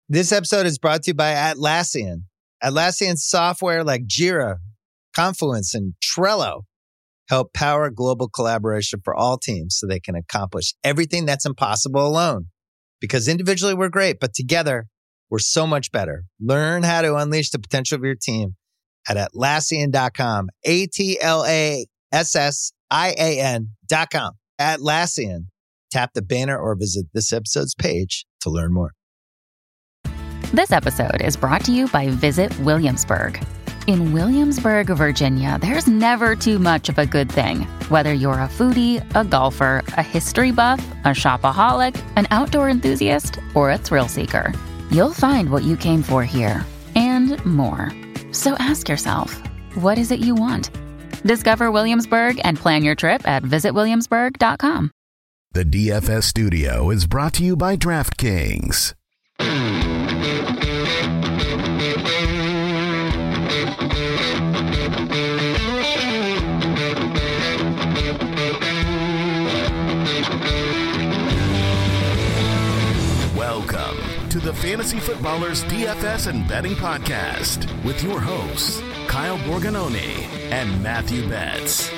This episode is brought to you by Atlassian. Atlassian software like Jira, Confluence, and Trello help power global collaboration for all teams so they can accomplish everything that's impossible alone. Because individually we're great, but together we're so much better. Learn how to unleash the potential of your team at Atlassian.com. Atlassian.com. Atlassian. Tap the banner or visit this episode's page to learn more. This episode is brought to you by Visit Williamsburg. In Williamsburg, Virginia, there's never too much of a good thing. Whether you're a foodie, a golfer, a history buff, a shopaholic, an outdoor enthusiast, or a thrill seeker, you'll find what you came for here and more. So ask yourself, what is it you want? Discover Williamsburg and plan your trip at visitwilliamsburg.com. The DFS studio is brought to you by DraftKings. Welcome to the Fantasy Footballers DFS and Betting Podcast with your hosts, Kyle Borgononi and Matthew Betts.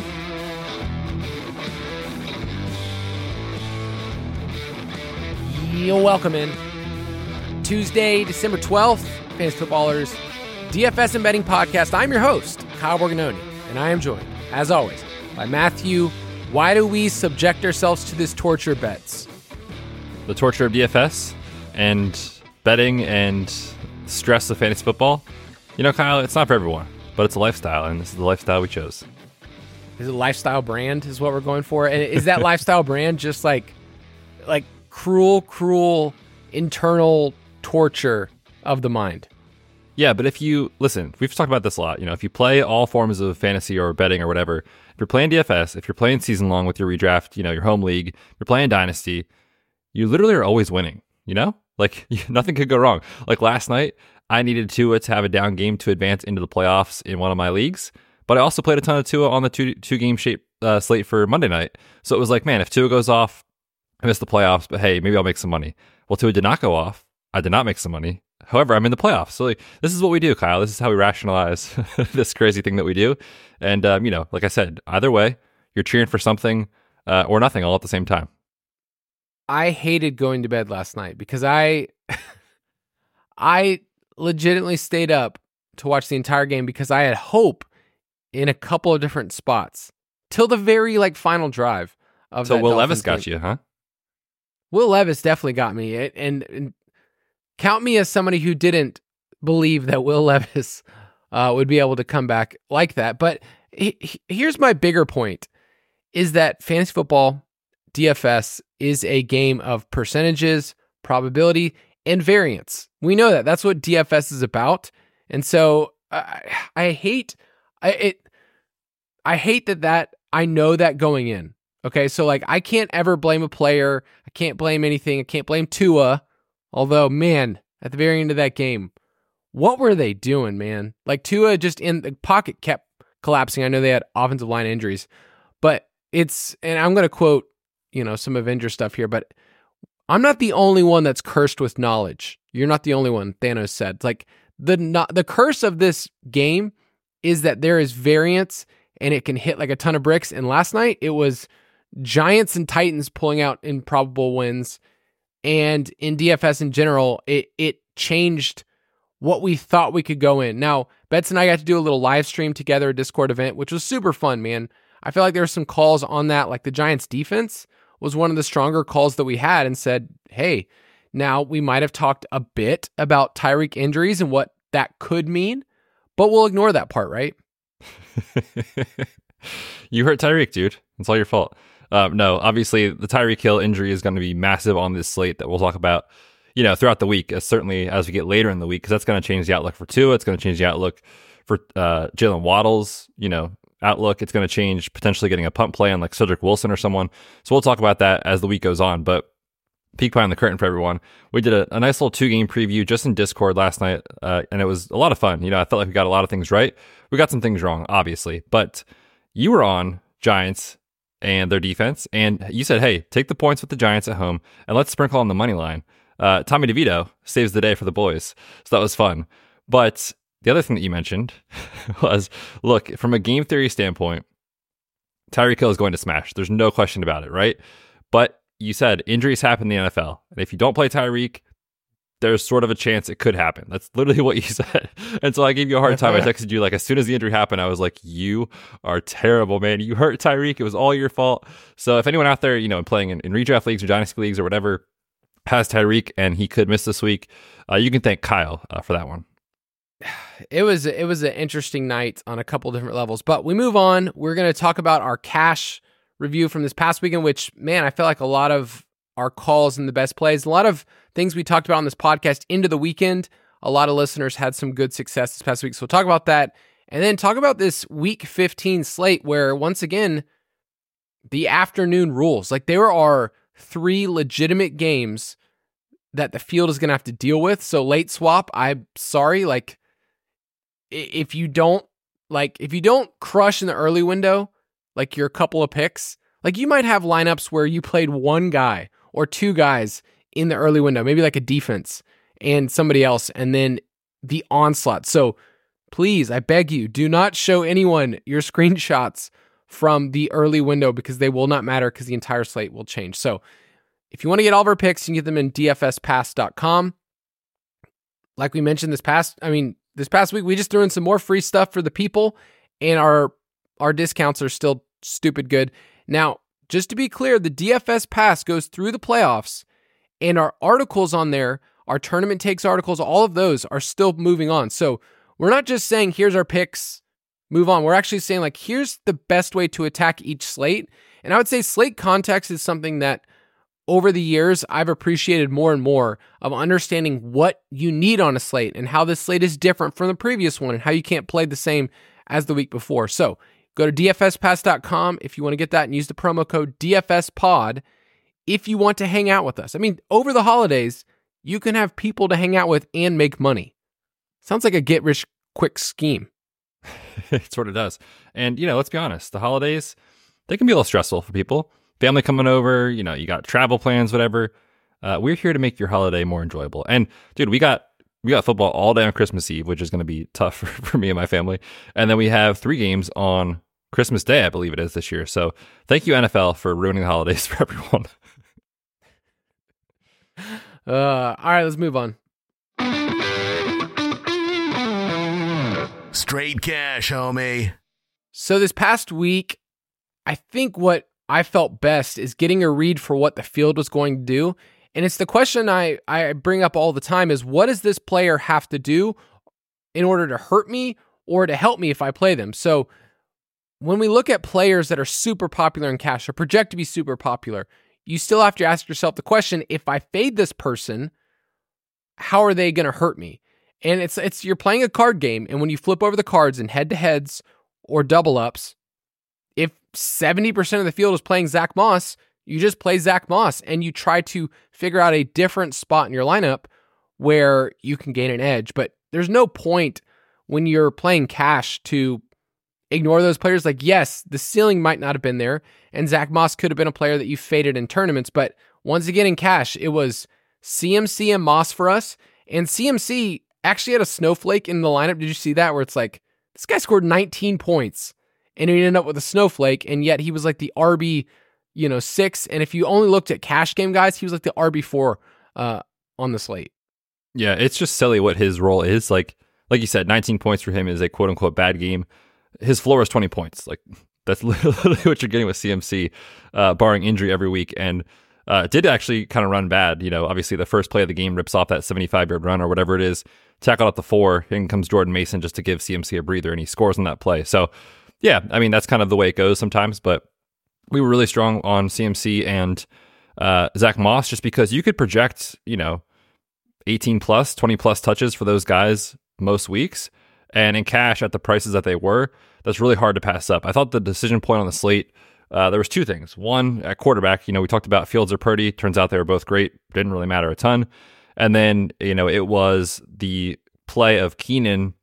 You're welcome in. Tuesday, December 12th, Fantasy Footballers DFS and Betting Podcast. I'm your host, Kyle Borgononi, and I am joined, as always, by Matthew. Why do we subject ourselves to this torture, Betts? The torture of DFS and betting and stress of fantasy football. You know, Kyle, it's not for everyone, but it's a lifestyle, and this is the lifestyle we chose. Is it a lifestyle brand is what we're going for? And is that lifestyle brand just like cruel internal torture of the mind? Yeah, but if you, listen, we've talked about this a lot. You know, if you play all forms of fantasy or betting or whatever, if you're playing DFS, if you're playing season long with your redraft, you know, your home league, you're playing Dynasty, you literally are always winning, you know? Like, nothing could go wrong. Like last night, I needed Tua to have a down game to advance into the playoffs in one of my leagues, but I also played a ton of Tua on the two-game slate for Monday night. So it was like, man, if Tua goes off, I missed the playoffs, but hey, maybe I'll make some money. Well, Tua did not go off. I did not make some money. However, I'm in the playoffs. So like, this is what we do, Kyle. This is how we rationalize this crazy thing that we do. And, you know, like I said, either way, you're cheering for something or nothing all at the same time. I hated going to bed last night because I legitimately stayed up to watch the entire game because I had hope in a couple of different spots till the very final drive of so that Will Dolphins Levis got game. you, huh? Will Levis definitely got me, and count me as somebody who didn't believe that Will Levis would be able to come back like that. But here's my bigger point, is that fantasy football, DFS, is a game of percentages, probability, and variance. We know that. That's what DFS is about. And so I hate that I know that going in. Okay, so I can't ever blame a player. I can't blame anything. I can't blame Tua. Although, man, at the very end of that game, what were they doing, man? Tua just in the pocket kept collapsing. I know they had offensive line injuries, but and I'm going to quote, some Avenger stuff here, but I'm not the only one that's cursed with knowledge. You're not the only one, Thanos said. The curse of this game is that there is variance and it can hit like a ton of bricks. And last night it was Giants and Titans pulling out improbable wins. And in DFS in general, it changed what we thought we could go in. Now, Betts and I got to do a little live stream together, a Discord event, which was super fun, man. I feel like there were some calls on that, like the Giants defense was one of the stronger calls that we had, and said, hey, now we might have talked a bit about Tyreek injuries and what that could mean, but we'll ignore that part, right? You hurt Tyreek, dude. It's all your fault. No, obviously the Tyreek Hill injury is going to be massive on this slate that we'll talk about, throughout the week, certainly as we get later in the week, because that's going to change the outlook for Tua. It's going to change the outlook for Jalen Waddle's, outlook. It's going to change potentially getting a punt play on like Cedric Wilson or someone. So we'll talk about that as the week goes on. But peek behind the curtain for everyone. We did a nice little 2-game preview just in Discord last night, and it was a lot of fun. I felt like we got a lot of things right. We got some things wrong, obviously, but you were on Giants and their defense, and you said, hey, take the points with the Giants at home, and let's sprinkle on the money line. Tommy DeVito saves the day for the boys. So that was fun. But the other thing that you mentioned was, look, from a game theory standpoint, Tyreek Hill is going to smash. There's no question about it, right? But you said injuries happen in the NFL. And if you don't play Tyreek, there's sort of a chance it could happen. That's literally what you said. And so I gave you a hard time. I texted you, like, as soon as the injury happened, I was like, you are terrible, man. You hurt Tyreek. It was all your fault. So if anyone out there, playing in redraft leagues or dynasty leagues or whatever has Tyreek and he could miss this week, you can thank Kyle for that one. It was an interesting night on a couple different levels, but we move on. We're going to talk about our cash review from this past weekend, which, man, I felt like a lot of our calls and the best plays, a lot of things we talked about on this podcast into the weekend. A lot of listeners had some good success this past week. So we'll talk about that and then talk about this week 15 slate where, once again, the afternoon rules. Like, there are 3 legitimate games that the field is going to have to deal with. So late swap, I'm sorry. Like, if you don't crush in the early window, like your couple of picks, like you might have lineups where you played one guy or 2 guys in the early window, maybe like a defense and somebody else, and then the onslaught. So please, I beg you, do not show anyone your screenshots from the early window because they will not matter because the entire slate will change. So if you want to get all of our picks, you can get them in dfspass.com. Like we mentioned this past week, we just threw in some more free stuff for the people, and our discounts are still stupid good. Now, just to be clear, the DFS Pass goes through the playoffs, and our articles on there, our tournament takes articles, all of those are still moving on. So we're not just saying, here's our picks, move on. We're actually saying, like, here's the best way to attack each slate. And I would say slate context is something that over the years, I've appreciated more and more of understanding what you need on a slate and how this slate is different from the previous one and how you can't play the same as the week before. So go to dfspass.com if you want to get that and use the promo code DFSPOD if you want to hang out with us. I mean, over the holidays, you can have people to hang out with and make money. Sounds like a get-rich-quick scheme. It sort of does. And, let's be honest, the holidays, they can be a little stressful for people. Family coming over, you got travel plans, whatever. We're here to make your holiday more enjoyable. And dude, we got football all day on Christmas Eve, which is going to be tough for me and my family. And then we have 3 games on Christmas Day, I believe it is this year. So thank you, NFL, for ruining the holidays for everyone. All right, let's move on. Straight cash, homie. So this past week, I think what I felt best is getting a read for what the field was going to do. And it's the question I bring up all the time is, what does this player have to do in order to hurt me or to help me if I play them? So when we look at players that are super popular in cash or project to be super popular, you still have to ask yourself the question, if I fade this person, how are they going to hurt me? And it's you're playing a card game, and when you flip over the cards in head-to-heads or double-ups, if 70% of the field is playing Zach Moss, you just play Zach Moss, and you try to figure out a different spot in your lineup where you can gain an edge. But there's no point when you're playing cash to ignore those players. Like, yes, the ceiling might not have been there, and Zach Moss could have been a player that you faded in tournaments, but once again in cash, it was CMC and Moss for us, and CMC actually had a snowflake in the lineup. Did you see that? Where it's like, this guy scored 19 points, and he ended up with a snowflake, and yet he was like the RB, 6, and if you only looked at cash game guys, he was like the RB4 on the slate. Yeah, it's just silly what his role is. Like you said, 19 points for him is a quote-unquote bad game. His floor is 20 points. Like, that's literally what you're getting with CMC, barring injury every week, and did actually kind of run bad. Obviously the first play of the game rips off that 75-yard run or whatever it is, tackled at the 4, in comes Jordan Mason just to give CMC a breather, and he scores on that play. So, yeah, I mean, that's kind of the way it goes sometimes, but we were really strong on CMC and Zach Moss just because you could project, 18 plus, 20 plus touches for those guys most weeks. And in cash at the prices that they were, that's really hard to pass up. I thought the decision point on the slate, there was 2 things. One, at quarterback, we talked about Fields or Purdy. Turns out they were both great. Didn't really matter a ton. And then, it was the play of Keenan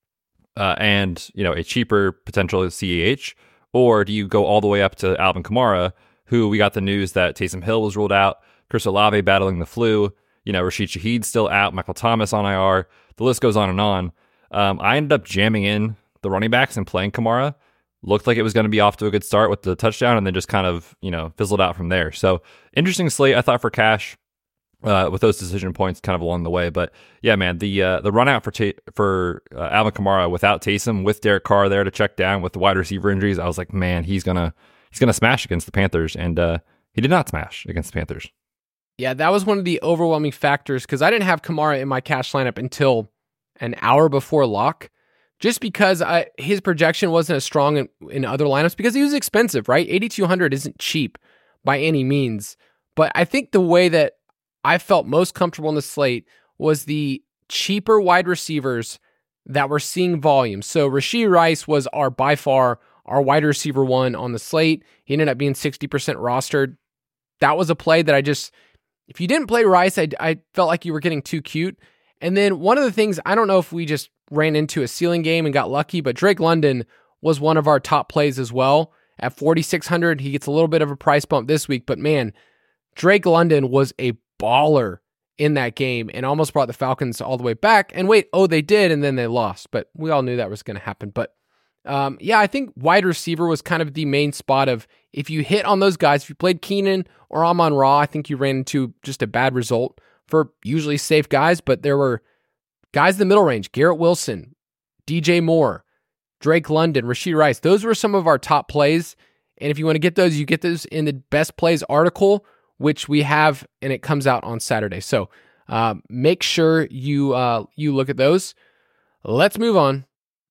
and, a cheaper potential CEH. Or do you go all the way up to Alvin Kamara, who we got the news that Taysom Hill was ruled out, Chris Olave battling the flu, Rashid Shaheed's still out, Michael Thomas on IR. The list goes on and on. I ended up jamming in the running backs and playing Kamara. Looked like it was going to be off to a good start with the touchdown, and then just kind of, fizzled out from there. So interesting slate, I thought, for cash with those decision points kind of along the way. But yeah, man, the run out for Alvin Kamara without Taysom, with Derek Carr there to check down with the wide receiver injuries, I was like, man, he's gonna smash against the Panthers, and he did not smash against the Panthers. Yeah, that was one of the overwhelming factors because I didn't have Kamara in my cash lineup until an hour before lock. Just because his projection wasn't as strong in other lineups because he was expensive, right? 8,200 isn't cheap by any means. But I think the way that I felt most comfortable in the slate was the cheaper wide receivers that were seeing volume. So Rashee Rice was by far our wide receiver one on the slate. He ended up being 60% rostered. That was a play that if you didn't play Rice, I felt like you were getting too cute. And then one of the things, I don't know if we just ran into a ceiling game and got lucky, but Drake London was one of our top plays as well. At 4,600, he gets a little bit of a price bump this week, but man, Drake London was a baller in that game and almost brought the Falcons all the way back. And they did, and then they lost, but we all knew that was going to happen. But I think wide receiver was kind of the main spot of if you hit on those guys, if you played Keenan or Amon-Ra, I think you ran into just a bad result for usually safe guys, but there were guys in the middle range, Garrett Wilson, DJ Moore, Drake London, Rashee Rice. Those were some of our top plays. And if you want to get those, you get those in the best plays article, which we have, and it comes out on Saturday. So make sure you look at those. Let's move on.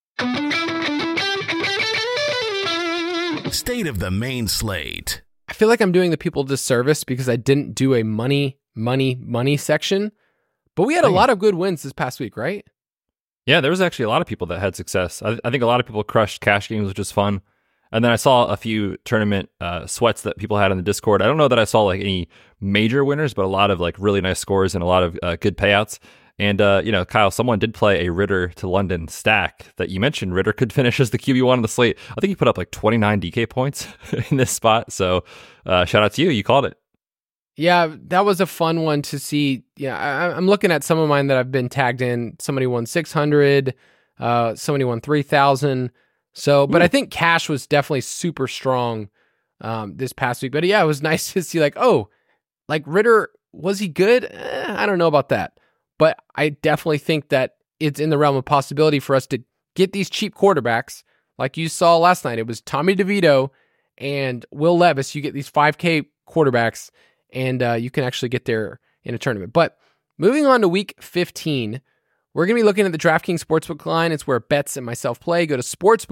State of the main slate. I feel like I'm doing the people disservice because I didn't do a money section, but we had a lot of good wins this past week, right? Yeah, there was actually a lot of people that had success. I think a lot of people crushed cash games, which is fun. And then I saw a few tournament sweats that people had in the Discord. I don't know that I saw like any major winners, but a lot of like really nice scores and a lot of good payouts. And, Kyle, someone did play a Ritter to London stack that you mentioned. Ritter could finish as the QB1 on the slate. I think he put up like 29 DK points in this spot. So shout out to you. You called it. Yeah, that was a fun one to see. Yeah, I'm looking at some of mine that I've been tagged in. Somebody won 600. Somebody won 3,000. So, but I think cash was definitely super strong this past week. But yeah, it was nice to see like Ritter, was he good? I don't know about that. But I definitely think that it's in the realm of possibility for us to get these cheap quarterbacks. Like you saw last night, it was Tommy DeVito and Will Levis. You get these 5K quarterbacks, and you can actually get there in a tournament. But moving on to week 15, we're going to be looking at the DraftKings Sportsbook line. It's where Betts and myself play. Go to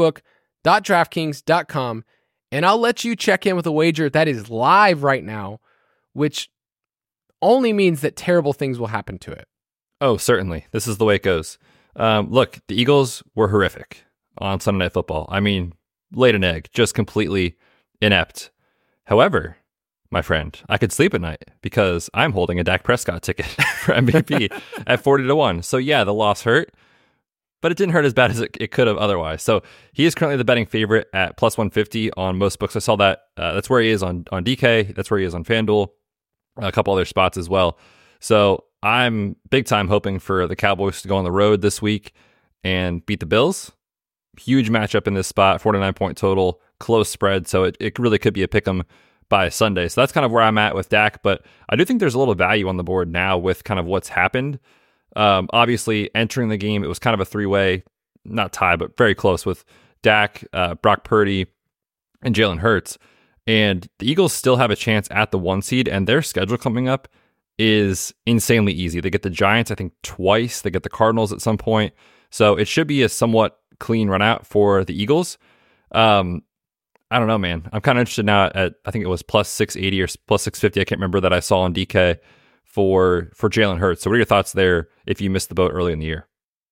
sportsbook.draftkings.com, and I'll let you check in with a wager that is live right now, which only means that terrible things will happen to it. Oh, certainly. This is the way it goes. Look, the Eagles were horrific on Sunday Night Football. I mean, laid an egg, just completely inept. However, my friend, I could sleep at night because I'm holding a Dak Prescott ticket for MVP at 40-1. So yeah, the loss hurt, but it didn't hurt as bad as it could have otherwise. So he is currently the betting favorite at plus 150 on most books. I saw that. That's where he is on DK. That's where he is on FanDuel. A couple other spots as well. So I'm big time hoping for the Cowboys to go on the road this week and beat the Bills. Huge matchup in this spot, 49-point total, close spread. So it really could be a pick 'em by Sunday. So that's kind of where I'm at with Dak. But I do think there's a little value on the board now with kind of what's happened. Obviously, entering the game, it was kind of a three-way, not tie, but very close with Dak, Brock Purdy, and Jalen Hurts. And the Eagles still have a chance at the 1 seed, and their schedule coming up is insanely easy. They get the Giants, I think, twice. They get the Cardinals at some point. So it should be a somewhat clean run out for the Eagles. I don't know, man. I'm kind of interested now at, I think it was plus 680 or plus 650. I can't remember that I saw on DK for Jalen Hurts. So what are your thoughts there if you missed the boat early in the year?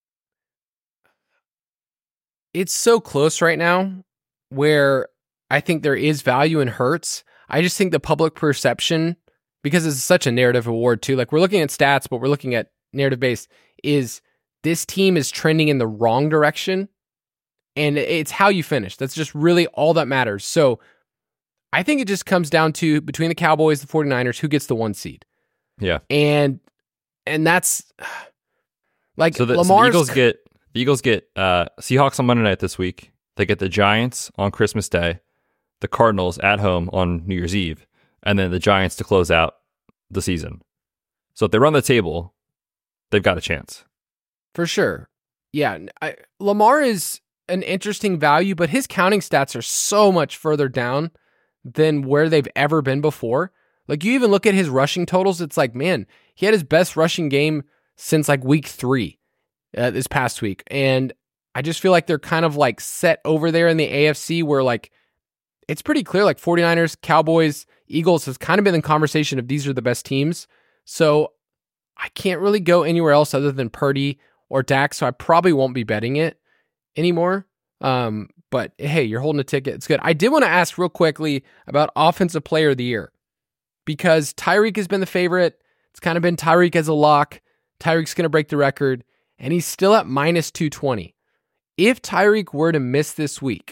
It's so close right now where I think there is value in Hurts. I just think the public perception, because it's such a narrative award too, like we're looking at stats, but we're looking at narrative based, is this team is trending in the wrong direction. And it's how you finish. That's just really all that matters. So I think it just comes down to between the Cowboys, the 49ers, who gets the 1 seed. Yeah. And And that's like So the Eagles get Seahawks on Monday night this week. They get the Giants on Christmas Day, the Cardinals at home on New Year's Eve, and then the Giants to close out the season. So if they run the table, they've got a chance. For sure. Yeah. Lamar is an interesting value, but his counting stats are so much further down than where they've ever been before. Like, you even look at his rushing totals, it's like, man, he had his best rushing game since like week 3 this past week. And I just feel like they're kind of like set over there in the AFC where like it's pretty clear, like 49ers, Cowboys, Eagles has kind of been in conversation of these are the best teams. So I can't really go anywhere else other than Purdy or Dak, so I probably won't be betting it anymore. But hey, you're holding a ticket. It's good. I did want to ask real quickly about Offensive Player of the Year because Tyreek has been the favorite. It's kind of been Tyreek as a lock. Tyreek's going to break the record, and he's still at minus 220. If Tyreek were to miss this week,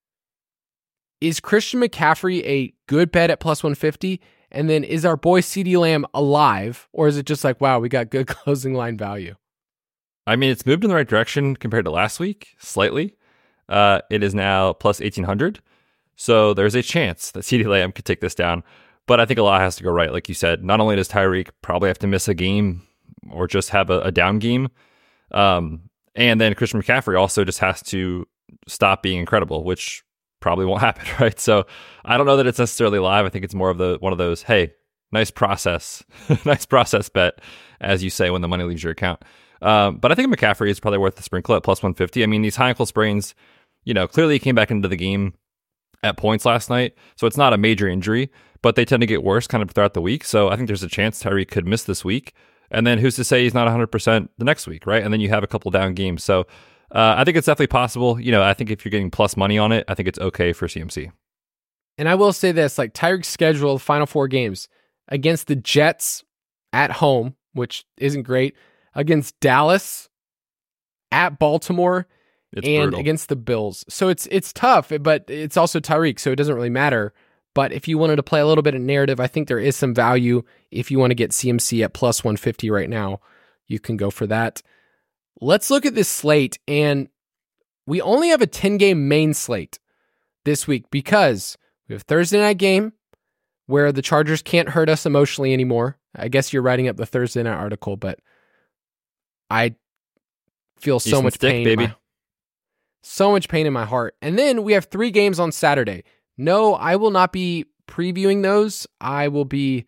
is Christian McCaffrey a good bet at plus 150? And then is our boy CeeDee Lamb alive, or is it just like, wow, we got good closing line value? I mean, it's moved in the right direction compared to last week, slightly. It is now plus 1,800. So there's a chance that CeeDee Lamb could take this down. But I think a lot has to go right. Like you said, not only does Tyreek probably have to miss a game or just have a down game, and then Christian McCaffrey also just has to stop being incredible, which probably won't happen, right? So I don't know that it's necessarily live. I think it's more of one of those, hey, nice process, nice process bet, as you say, when the money leaves your account. But I think McCaffrey is probably worth the sprinkle at plus 150. I mean, these high ankle sprains, clearly he came back into the game at points last night, so it's not a major injury, but they tend to get worse kind of throughout the week. So I think there's a chance Tyreek could miss this week. And then who's to say he's not 100% the next week, right? And then you have a couple down games. So I think it's definitely possible. I think if you're getting plus money on it, I think it's okay for CMC. And I will say this, like Tyreek's schedule, the final 4 games against the Jets at home, which isn't great, against Dallas, at Baltimore, and brutal. Against the Bills. So it's tough, but it's also Tyreek, so it doesn't really matter. But if you wanted to play a little bit of narrative, I think there is some value. If you want to get CMC at plus 150 right now, you can go for that. Let's look at this slate, and we only have a 10-game main slate this week because we have Thursday night game where the Chargers can't hurt us emotionally anymore. I guess you're writing up the Thursday night article, but I feel so much pain, baby. So much pain in my heart. And then we have 3 games on Saturday. No, I will not be previewing those. I will be.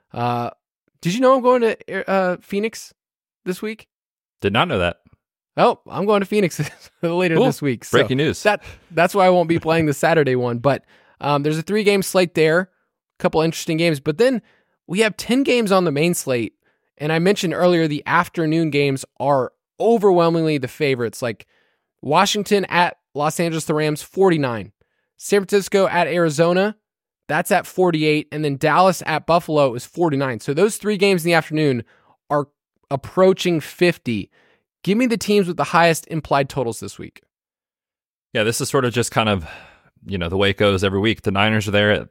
Did you know I'm going to Phoenix this week? Did not know that. Oh, I'm going to Phoenix later this week. So breaking news. That's why I won't be playing the Saturday one. But there's a 3-game slate there, a couple interesting games. But then we have 10 games on the main slate. And I mentioned earlier the afternoon games are overwhelmingly the favorites. Like Washington at Los Angeles, the Rams, 49. San Francisco at Arizona, that's at 48. And then Dallas at Buffalo is 49. So those 3 games in the afternoon are approaching 50. Give me the teams with the highest implied totals this week. Yeah, this is sort of just kind of, the way it goes every week. The Niners are there at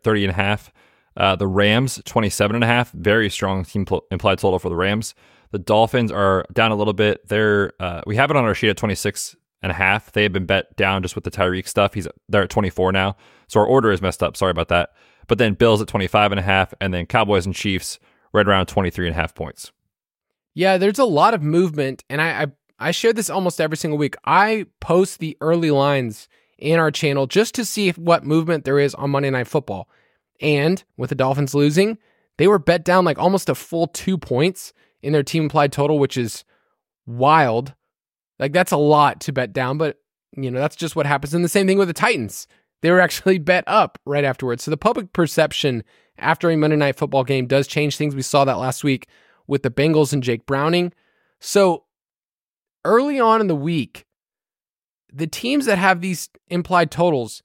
30.5. The Rams, 27.5. Very strong team implied total for the Rams. The Dolphins are down a little bit. We have it on our sheet at 26.5. They have been bet down just with the Tyreek stuff. They're at 24 now. So our order is messed up. Sorry about that. But then Bills at 25.5, and then Cowboys and Chiefs right around 23.5 points. Yeah, there's a lot of movement, and I share this almost every single week. I post the early lines in our channel just to see what movement there is on Monday Night Football. And with the Dolphins losing, they were bet down like almost a full 2 points in their team implied total, which is wild. Like, that's a lot to bet down, but, that's just what happens. And the same thing with the Titans. They were actually bet up right afterwards. So the public perception after a Monday Night Football game does change things. We saw that last week with the Bengals and Jake Browning. So early on in the week, the teams that have these implied totals,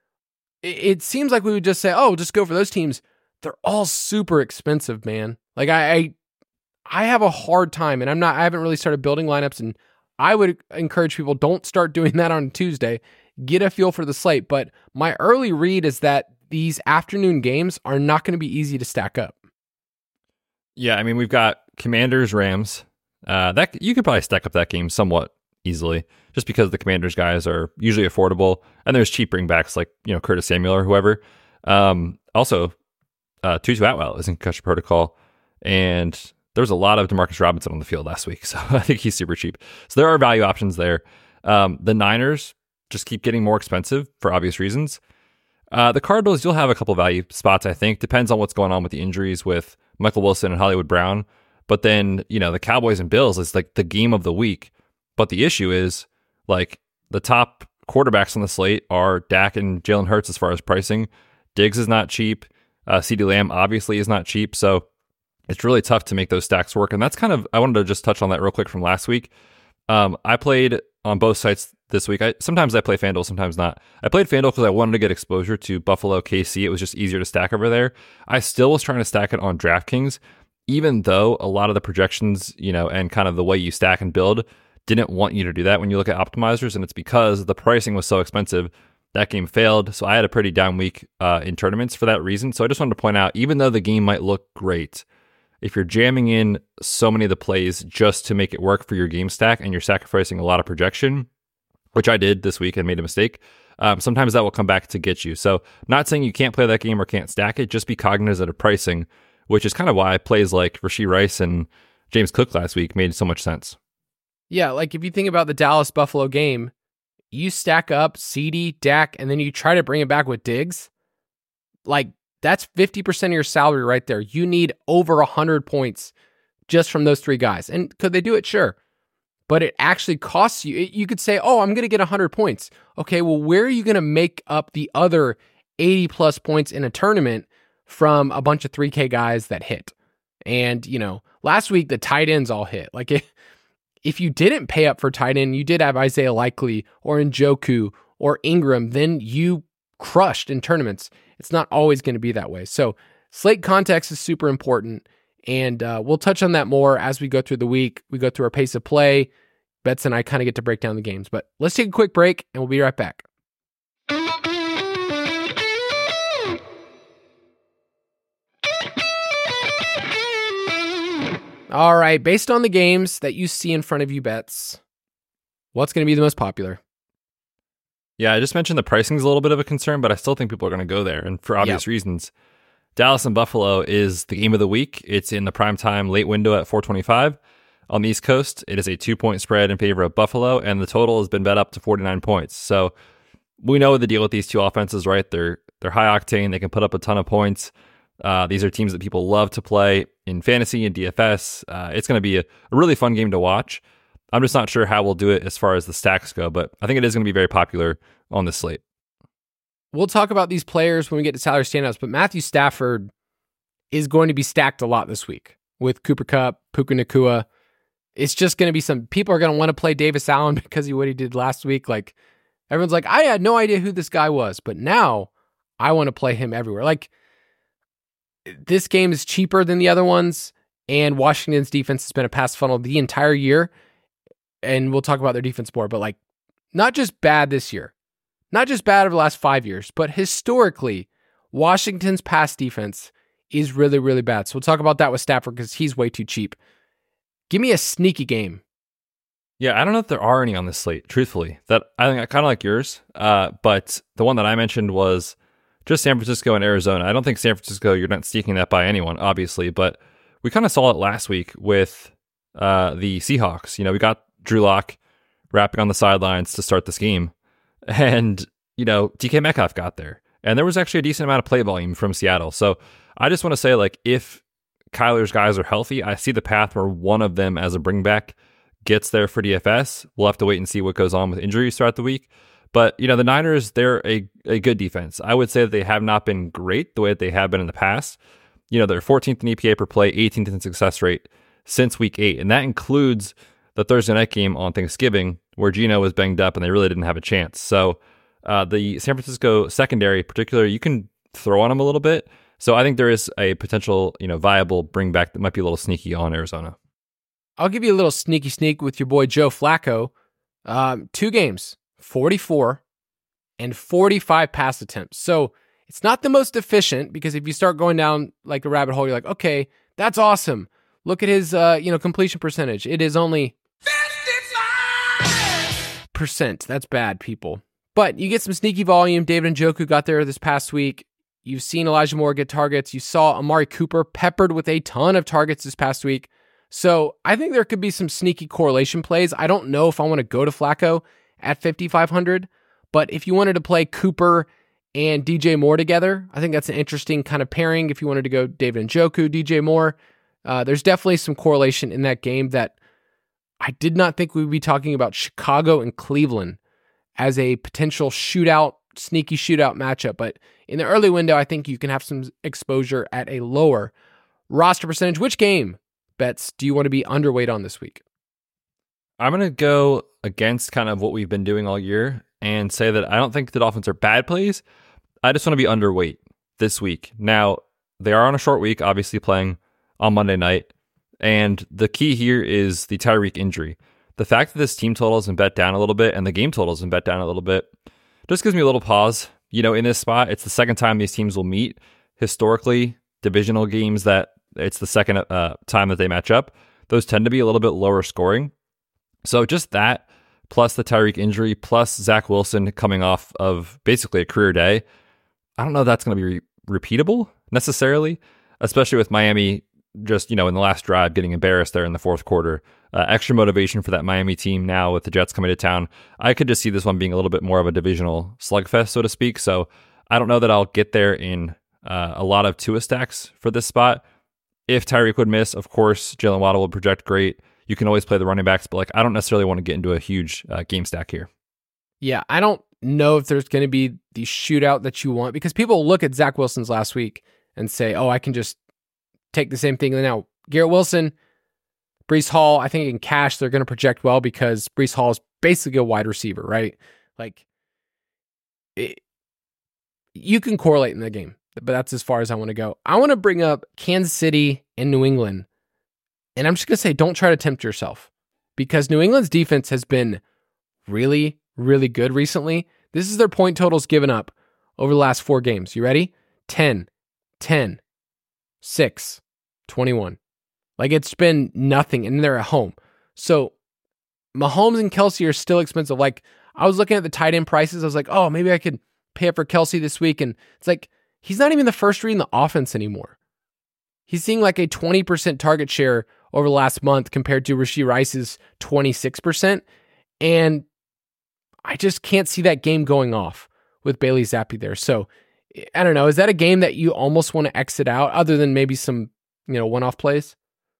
it seems like we would just say, oh, just go for those teams. They're all super expensive, man. Like I have a hard time, and I haven't really started building lineups, and I would encourage people, don't start doing that on Tuesday. Get a feel for the slate. But my early read is that these afternoon games are not going to be easy to stack up. Yeah, I mean, we've got Commanders, Rams. That you could probably stack up that game somewhat easily, just because the Commanders guys are usually affordable, and there's cheap bringbacks like Curtis Samuel or whoever. Also, Tutu Atwell is in concussion protocol, and there's a lot of Demarcus Robinson on the field last week, so I think he's super cheap. So there are value options there. The Niners just keep getting more expensive for obvious reasons. The Cardinals, you'll have a couple value spots, I think. Depends on what's going on with the injuries with Michael Wilson and Hollywood Brown. But then, the Cowboys and Bills is like the game of the week. But the issue is, like, the top quarterbacks on the slate are Dak and Jalen Hurts as far as pricing. Diggs is not cheap. CeeDee Lamb obviously is not cheap. So it's really tough to make those stacks work. And that's I wanted to just touch on that real quick from last week. I played on both sites this week. Sometimes I play FanDuel, sometimes not. I played FanDuel because I wanted to get exposure to Buffalo, KC. It was just easier to stack over there. I still was trying to stack it on DraftKings, even though a lot of the projections, and kind of the way you stack and build didn't want you to do that when you look at optimizers. And it's because the pricing was so expensive. That game failed. So I had a pretty down week in tournaments for that reason. So I just wanted to point out, even though the game might look great, if you're jamming in so many of the plays just to make it work for your game stack and you're sacrificing a lot of projection, which I did this week and made a mistake, sometimes that will come back to get you. So not saying you can't play that game or can't stack it, just be cognizant of pricing, which is kind of why plays like Rashee Rice and James Cook last week made so much sense. Yeah, like if you think about the Dallas-Buffalo game, you stack up CeeDee, Dak, and then you try to bring it back with Diggs, like that's 50% of your salary right there. You need over 100 points just from those three guys. And could they do it? Sure. But it actually costs you. You could say, I'm going to get 100 points. Okay, well, where are you going to make up the other 80 plus points in a tournament from a bunch of 3K guys that hit? And, last week the tight ends all hit. Like if you didn't pay up for tight end, you did have Isaiah Likely or Njoku or Ingram, then you crushed in tournaments. It's not always going to be that way. So slate context is super important. And we'll touch on that more as we go through the week. We go through our pace of play. Betts and I kind of get to break down the games. But let's take a quick break, and we'll be right back. All right, based on the games that you see in front of you, Betts, what's going to be the most popular? Yeah, I just mentioned the pricing is a little bit of a concern, but I still think people are going to go there, and for obvious reasons. Dallas and Buffalo is the game of the week. It's in the primetime late window at 425 on the East Coast. It is a 2-point spread in favor of Buffalo, and the total has been bet up to 49 points. So we know the deal with these two offenses, right? They're high octane. They can put up a ton of points. These are teams that people love to play in fantasy and DFS. It's going to be a really fun game to watch. I'm just not sure how we'll do it as far as the stacks go, but I think it is going to be very popular on this slate. We'll talk about these players when we get to salary standouts, but Matthew Stafford is going to be stacked a lot this week with Cooper Kupp, Puka Nacua. It's just going to be some people are going to want to play Davis Allen because of what he did last week. Like everyone's like, I had no idea who this guy was, but now I want to play him everywhere. Like this game is cheaper than the other ones, and Washington's defense has been a pass funnel the entire year. And we'll talk about their defense more, but like not just bad this year. Not just bad over the last 5 years, but historically, Washington's pass defense is really, really bad. So we'll talk about that with Stafford because he's way too cheap. Give me a sneaky game. Yeah, I don't know if there are any on this slate, truthfully. That I think I kind of like yours, but the one that I mentioned was just San Francisco and Arizona. I don't think San Francisco, you're not sneaking that by anyone, obviously, but we kind of saw it last week with the Seahawks. We got Drew Lock rapping on the sidelines to start this game. And, DK Metcalf got there. And there was actually a decent amount of play volume from Seattle. So I just want to say, like, if Kyler's guys are healthy, I see the path where one of them as a bringback gets there for DFS. We'll have to wait and see what goes on with injuries throughout the week. But, the Niners, they're a good defense. I would say that they have not been great the way that they have been in the past. They're 14th in EPA per play, 18th in success rate since week 8. And that includes the Thursday night game on Thanksgiving where Geno was banged up and they really didn't have a chance. So the San Francisco secondary particularly, you can throw on them a little bit. So I think there is a potential, viable bring back that might be a little sneaky on Arizona. I'll give you a little sneaky sneak with your boy Joe Flacco. 2 games, 44 and 45 pass attempts. So it's not the most efficient because if you start going down like a rabbit hole, you're like, okay, That's awesome. Look at his completion percentage. It is only 55%. That's bad, people. But you get some sneaky volume. David Njoku got there this past week. You've seen Elijah Moore get targets. You saw Amari Cooper peppered with a ton of targets this past week. So I think there could be some sneaky correlation plays. I don't know if I want to go to Flacco at 5,500, but if you wanted to play Cooper and DJ Moore together, I think that's an interesting kind of pairing. If you wanted to go David Njoku, DJ Moore, there's definitely some correlation in that game that I did not think we would be talking about Chicago and Cleveland as a potential shootout, sneaky shootout matchup. But in the early window, I think you can have some exposure at a lower roster percentage. Which game bets do you want to be underweight on this week? I'm going to go against kind of what we've been doing all year and say that I don't think the Dolphins are bad plays. I just want to be underweight this week. Now, they are on a short week, obviously playing on Monday night. And the key here is the Tyreek injury. The fact that this team total has been bet down a little bit and the game total has been bet down a little bit just gives me a little pause. In this spot, it's the second time these teams will meet. Historically, divisional games that it's the second time that they match up. Those tend to be a little bit lower scoring. So just that, plus the Tyreek injury, plus Zach Wilson coming off of basically a career day, I don't know if that's going to be repeatable necessarily, especially with Miami just, in the last drive getting embarrassed there in the fourth quarter. Extra motivation for that Miami team now with the Jets coming to town. I could just see this one being a little bit more of a divisional slugfest, so to speak. So I don't know that I'll get there in a lot of Tua stacks for this spot. If Tyreek would miss, of course, Jalen Waddle will project great. You can always play the running backs, but I don't necessarily want to get into a huge game stack here. Yeah, I don't know if there's going to be the shootout that you want, because people look at Zach Wilson's last week and say, oh, I can just take the same thing. Now, Garrett Wilson, Breece Hall, I think in cash, they're going to project well because Breece Hall is basically a wide receiver, right? You can correlate in the game, but that's as far as I want to go. I want to bring up Kansas City and New England. And I'm just going to say, don't try to tempt yourself, because New England's defense has been really, really good recently. This is their point totals given up over the last 4 games. You ready? 10, 10, 6, 21. It's been nothing, and they're at home. So Mahomes and Kelsey are still expensive. I was looking at the tight end prices. I was like, oh, maybe I could pay up for Kelsey this week. And it's he's not even the first read in the offense anymore. He's seeing a 20% target share over the last month compared to Rashee Rice's 26%. And I just can't see that game going off with Bailey Zappi there. So I don't know. Is that a game that you almost want to exit out other than maybe some, one-off plays?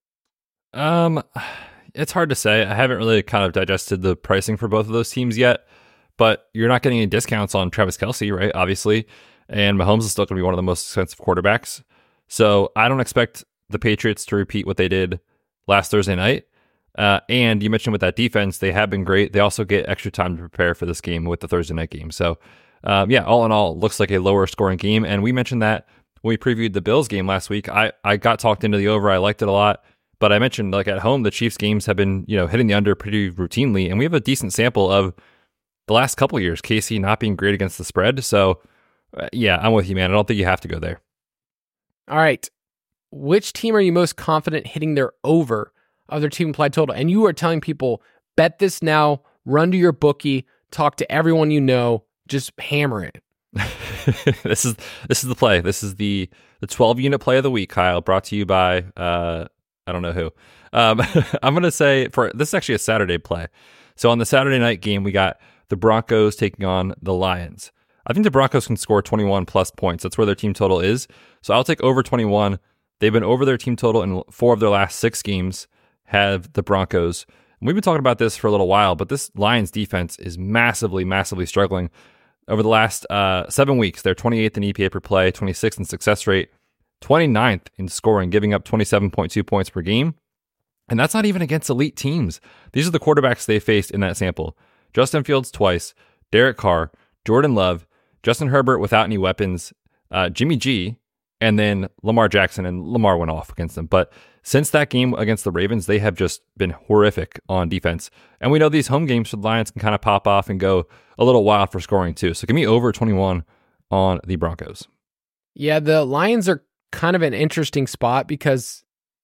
It's hard to say. I haven't really kind of digested the pricing for both of those teams yet, but you're not getting any discounts on Travis Kelsey, right? Obviously. And Mahomes is still going to be one of the most expensive quarterbacks. So I don't expect the Patriots to repeat what they did last Thursday night. And you mentioned with that defense, they have been great. They also get extra time to prepare for this game with the Thursday night game. So all in all, looks like a lower scoring game. And we mentioned that when we previewed the Bills game last week. I got talked into the over. I liked it a lot. But I mentioned at home, the Chiefs games have been, hitting the under pretty routinely. And we have a decent sample of the last couple of years, KC not being great against the spread. So I'm with you, man. I don't think you have to go there. All right. Which team are you most confident hitting their over of their team implied total? And you are telling people, bet this now, run to your bookie, talk to everyone you know, just hammer it. This is the play. This is the 12-unit play of the week, Kyle, brought to you by I don't know who. I'm going to say this is actually a Saturday play. So on the Saturday night game, we got the Broncos taking on the Lions. I think the Broncos can score 21 plus points. That's where their team total is. So I'll take over 21. They've been over their team total in 4 of their last 6 games, have the Broncos. And we've been talking about this for a little while, but this Lions defense is massively, massively struggling. Over the last 7 weeks, they're 28th in EPA per play, 26th in success rate, 29th in scoring, giving up 27.2 points per game. And that's not even against elite teams. These are the quarterbacks they faced in that sample. Justin Fields twice, Derek Carr, Jordan Love, Justin Herbert without any weapons, Jimmy G, and then Lamar Jackson, and Lamar went off against them. But since that game against the Ravens, they have just been horrific on defense. And we know these home games for the Lions can kind of pop off and go a little wild for scoring too. So give me over 21 on the Broncos. Yeah, the Lions are kind of an interesting spot because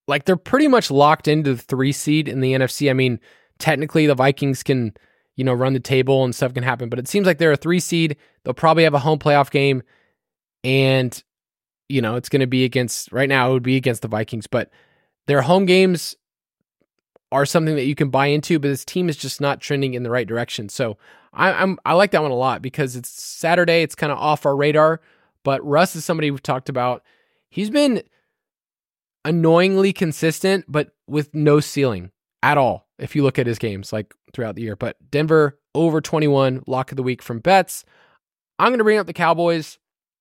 like they're pretty much locked into the 3 seed in the NFC. I mean, technically the Vikings can, run the table and stuff can happen, but it seems like they're a 3 seed. They'll probably have a home playoff game, and it's going to be right now it would be against the Vikings, but their home games are something that you can buy into, but this team is just not trending in the right direction. So I like that one a lot because it's Saturday. It's kind of off our radar, but Russ is somebody we've talked about. He's been annoyingly consistent, but with no ceiling at all. If you look at his games like throughout the year, but Denver over 21, lock of the week from bets. I'm going to bring up the Cowboys.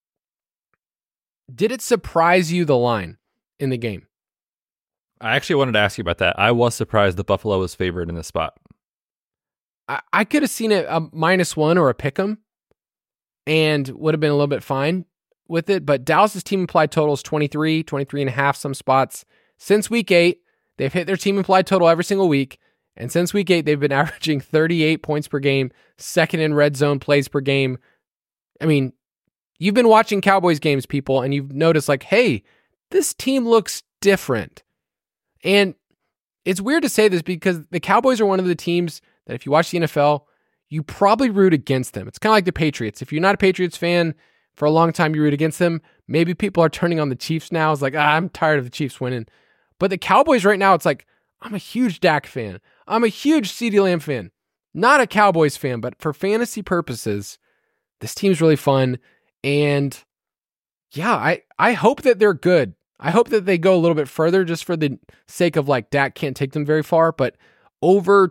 Did it surprise you, the line in the game? I actually wanted to ask you about that. I was surprised that Buffalo was favored in this spot. I could have seen it a -1 or a pick'em and would have been a little bit fine with it, but Dallas's team implied total is 23 and a half some spots. Since week 8, they've hit their team implied total every single week, and since week 8, they've been averaging 38 points per game, second in red zone plays per game. I mean, you've been watching Cowboys games, people, and you've noticed like, hey, this team looks different. And it's weird to say this because the Cowboys are one of the teams that if you watch the NFL, you probably root against them. It's kind of like the Patriots. If you're not a Patriots fan, for a long time you root against them. Maybe people are turning on the Chiefs now. It's like, I'm tired of the Chiefs winning. But the Cowboys right now, it's like, I'm a huge Dak fan. I'm a huge CeeDee Lamb fan. Not a Cowboys fan, but for fantasy purposes, this team's really fun. And yeah, I hope that they're good. I hope that they go a little bit further just for the sake of like Dak can't take them very far, but over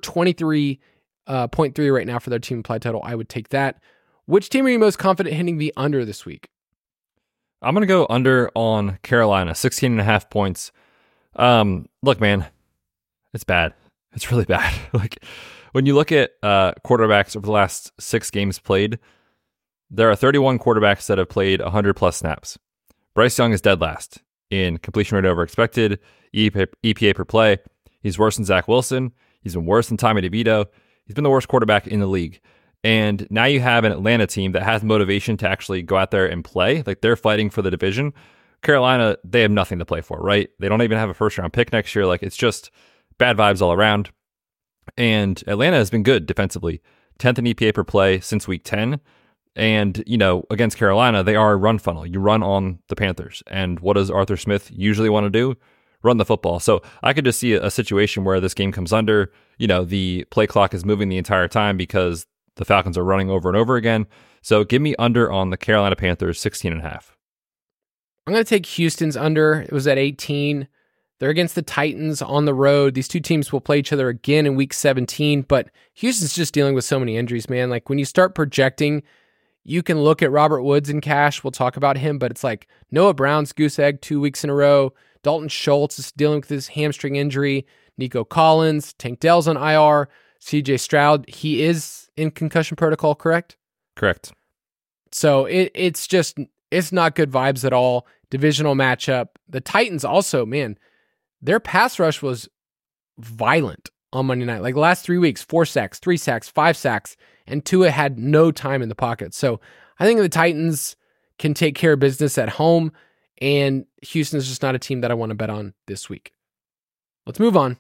23.3 right now for their team implied total. I would take that. Which team are you most confident hitting the under this week? I'm going to go under on Carolina, 16 and a half points. Look, man, it's bad. It's really bad. Like when you look at quarterbacks over the last 6 games played, there are 31 quarterbacks that have played 100 plus snaps. Bryce Young is dead last in completion rate over expected, EPA per play. He's worse than Zach Wilson. He's been worse than Tommy DeVito. He's been the worst quarterback in the league. And now you have an Atlanta team that has motivation to actually go out there and play. Like they're fighting for the division. Carolina, they have nothing to play for, right? They don't even have a first round pick next year. Like it's just bad vibes all around. And Atlanta has been good defensively. 10th in EPA per play since week 10. And, against Carolina, they are a run funnel. You run on the Panthers. And what does Arthur Smith usually want to do? Run the football. So I could just see a situation where this game comes under, the play clock is moving the entire time because the Falcons are running over and over again. So give me under on the Carolina Panthers, 16 and a half. I'm going to take Houston's under. It was at 18. They're against the Titans on the road. These two teams will play each other again in week 17, but Houston's just dealing with so many injuries, man. Like when you start projecting, you can look at Robert Woods in cash. We'll talk about him, but it's like Noah Brown's goose egg 2 weeks in a row. Dalton Schultz is dealing with his hamstring injury. Nico Collins, Tank Dell's on IR. CJ Stroud, he is in concussion protocol, correct? Correct. So it's not good vibes at all. Divisional matchup. The Titans also, man, their pass rush was violent on Monday night. Like the last 3 weeks, 4 sacks, 3 sacks, 5 sacks, and Tua had no time in the pocket. So I think the Titans can take care of business at home, and Houston's just not a team that I want to bet on this week. Let's move on.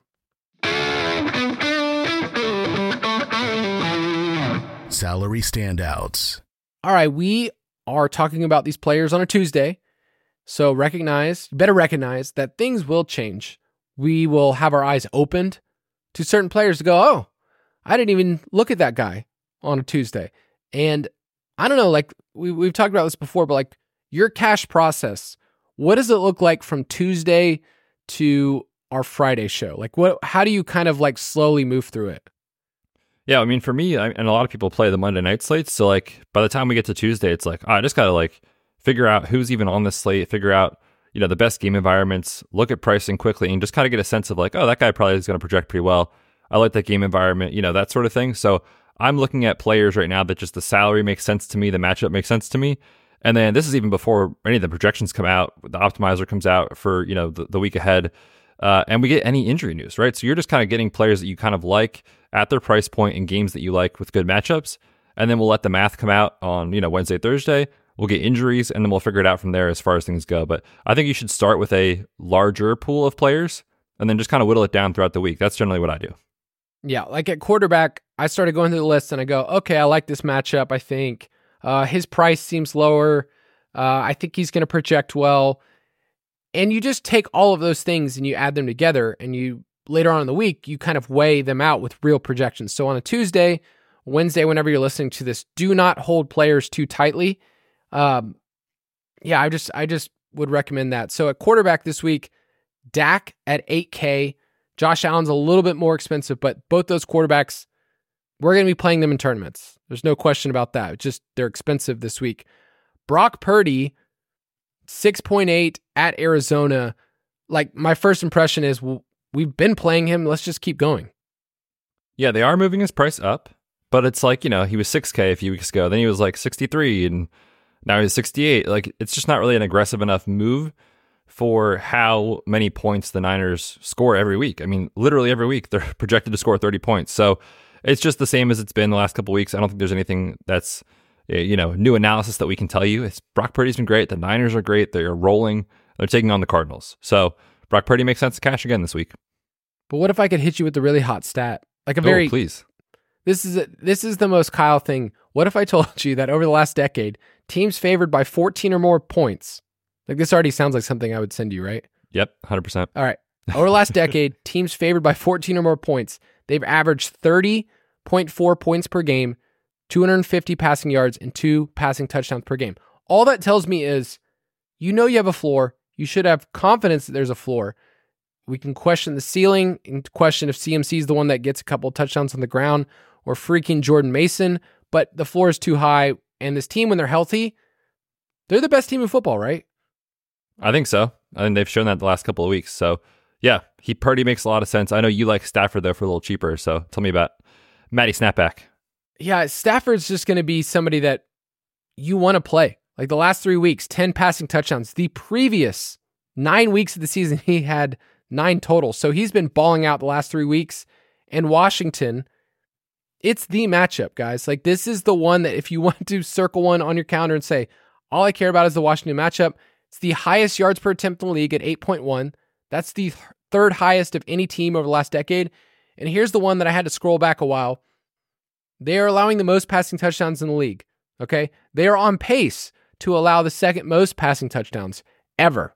Salary standouts. All right, we are talking about these players on a Tuesday. So better recognize that things will change. We will have our eyes opened to certain players to go, oh, I didn't even look at that guy on a Tuesday. And I don't know, like we've talked about this before, but like your cash process, what does it look like from Tuesday to our Friday show? Like how do you kind of like slowly move through it? Yeah, I mean, for me, and a lot of people play the Monday night slates. So like by the time we get to Tuesday, it's like, I just got to like figure out who's even on this slate, figure out, the best game environments, look at pricing quickly and just kind of get a sense of like, oh, that guy probably is going to project pretty well. I like that game environment, that sort of thing. So I'm looking at players right now that just the salary makes sense to me, the matchup makes sense to me. And then this is even before any of the projections come out. The optimizer comes out for, the week ahead. And we get any injury news, right? So you're just kind of getting players that you kind of like at their price point in games that you like with good matchups. And then we'll let the math come out on, Wednesday, Thursday. We'll get injuries, and then we'll figure it out from there as far as things go. But I think you should start with a larger pool of players and then just kind of whittle it down throughout the week. That's generally what I do. Yeah, like at quarterback, I started going through the list and I go, okay, I like this matchup, I think. His price seems lower. I think he's going to project well. And you just take all of those things and you add them together, and you later on in the week, you kind of weigh them out with real projections. So on a Tuesday, Wednesday, whenever you're listening to this, do not hold players too tightly. I just would recommend that. So at quarterback this week, Dak at $8K. Josh Allen's a little bit more expensive, but both those quarterbacks, we're going to be playing them in tournaments. There's no question about that. It's just they're expensive this week. Brock Purdy, 6.8 at Arizona. Like, my first impression is, well, we've been playing him. Let's just keep going. Yeah, they are moving his price up, but it's like, he was $6K a few weeks ago. Then he was like 63, and now he's 68. Like, it's just not really an aggressive enough move for how many points the Niners score every week. I mean, literally every week they're projected to score 30 points. So it's just the same as it's been the last couple of weeks. I don't think there's anything that's, new analysis that we can tell you. It's Brock Purdy's been great. The Niners are great. They're rolling. They're taking on the Cardinals. So Brock Purdy makes sense to cash again this week. But what if I could hit you with the really hot stat? Like please. This is the most Kyle thing. What if I told you that over the last decade, teams favored by 14 or more points, like this already sounds like something I would send you, right? Yep, 100%. All right. Over the last decade, teams favored by 14 or more points, they've averaged 30.4 points per game, 250 passing yards, and 2 passing touchdowns per game. All that tells me is, you have a floor. You should have confidence that there's a floor. We can question the ceiling and question if CMC is the one that gets a couple of touchdowns on the ground, or freaking Jordan Mason, but the floor is too high. And this team, when they're healthy, they're the best team in football, right? I think so. I think they've shown that the last couple of weeks. So, yeah, Purdy makes a lot of sense. I know you like Stafford, though, for a little cheaper. So tell me about Matty Snapback. Yeah, Stafford's just going to be somebody that you want to play. Like the last 3 weeks, 10 passing touchdowns. The previous 9 weeks of the season, he had 9 total. So he's been balling out the last 3 weeks. And Washington, it's the matchup, guys. Like, this is the one that if you want to circle one on your calendar and say, all I care about is the Washington matchup, it's the highest yards per attempt in the league at 8.1. That's the third highest of any team over the last decade. And here's the one that I had to scroll back a while. They are allowing the most passing touchdowns in the league. Okay? They are on pace to allow the second most passing touchdowns ever.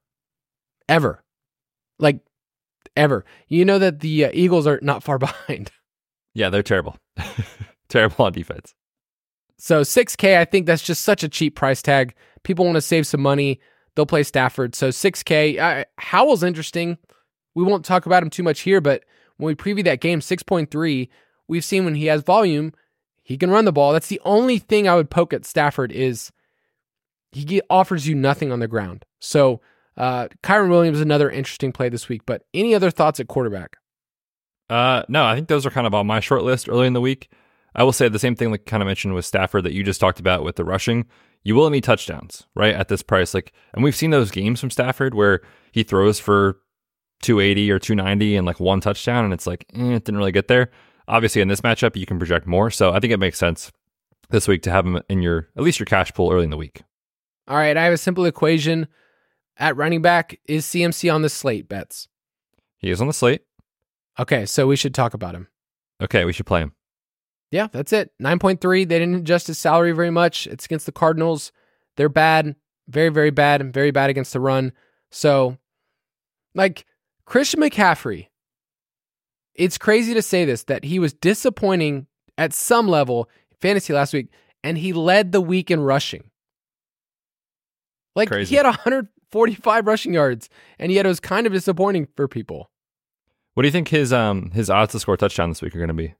Like, ever. You know that the Eagles are not far behind. Yeah, they're terrible. Terrible on defense. So $6K, I think that's just such a cheap price tag. People want to save some money. They'll play Stafford. So $6K. Howell's interesting. We won't talk about him too much here, but when we preview that game, 6.3, we've seen when he has volume, he can run the ball. That's the only thing I would poke at Stafford is he offers you nothing on the ground. So Kyren Williams, another interesting play this week. But any other thoughts at quarterback? No, I think those are kind of on my short list early in the week. I will say the same thing, like kind of mentioned with Stafford that you just talked about with the rushing. You will need touchdowns, right? At this price, and we've seen those games from Stafford where he throws for 280 or 290 and like 1 touchdown, and it's like, it didn't really get there. Obviously, in this matchup, you can project more, so I think it makes sense this week to have him in at least your cash pool early in the week. All right, I have a simple equation. At running back, is CMC on the slate, Bets? He is on the slate. Okay, so we should talk about him. Okay, we should play him. Yeah, that's it. 9.3. They didn't adjust his salary very much. It's against the Cardinals. They're bad. Very, very bad. And very bad against the run. So, like, Christian McCaffrey, it's crazy to say this, that he was disappointing at some level in fantasy last week, and he led the week in rushing. Like, crazy. He had 145 rushing yards, and yet it was kind of disappointing for people. What do you think his odds to score a touchdown this week are going to be?